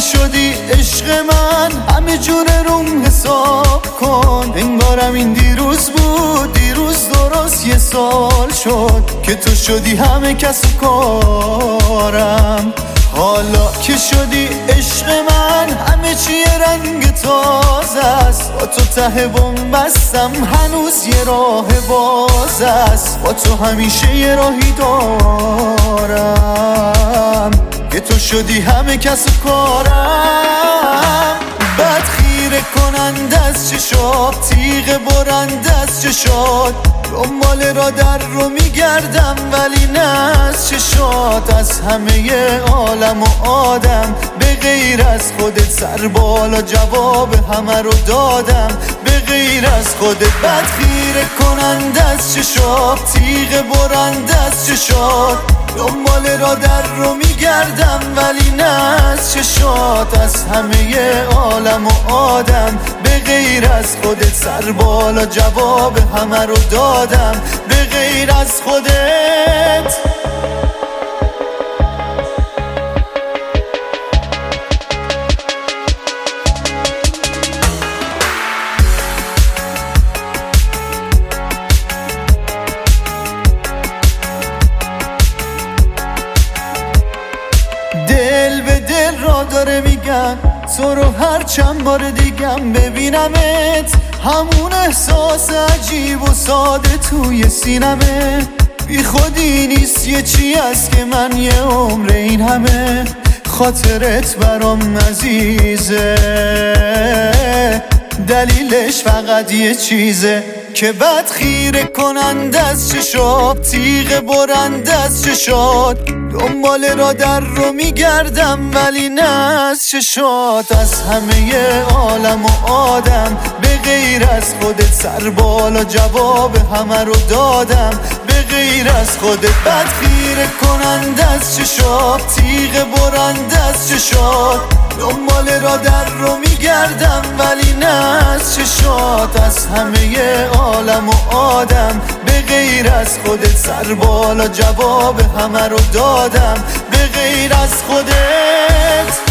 شدی عشق من همه جون روم حساب کن. انگارم این دیروز بود، دیروز درست یه سال شد که تو شدی همه کس و کارم. حالا که شدی عشق من همه چی رنگ تازه است. با تو ته بم بستم هنوز یه راه باز است. با تو همیشه یه راهی دارم که تو شدی همه کس و کارم. بد خیره کننده از چشات، تیغ برنده از چشات. دنبال را در رو میگردم ولی نه از چشات. از همه عالم و آدم به غیر از خودت سر بالا جواب همه رو دادم. به غیر از خودت بد خیره کننده از چشات، تیغ برنده از چشات. دنبال را در رو میگردم ولی نه از چشات. از همه عالم و آدم به غیر از خودت سر بالا جواب همه رو دادم. به غیر از خودت دل به دل را داره میگن تو رو هر چند بار دیگم ببینمت. همون احساس عجیب و ساده توی سینمه. بی خودی نیست یه چی هست که من یه عمر این همه خاطرت برام عزیزه. دلیلش فقط یه چیزه که بد خیره کننده از چشات، تیغ برنده از چشات. دنبال را در رو میگردم ولی نه از چشات. از همه عالم و آدم به غیر از خودت سر بالا جواب همه رو دادم. به غیر از خودت بد خیره کننده از چشات، تیغ برنده از چشات. دنبال را در رو میگردم ولی نه از چشات. از همه عالم و آدم به غیر از خودت سر بالا جواب همه رو دادم. به غیر از خودت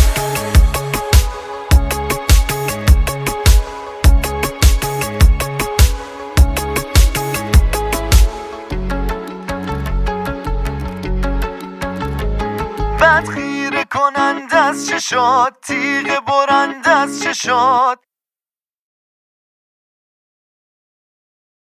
بد خیره کننده از چشات، تیغ برنده از چشات.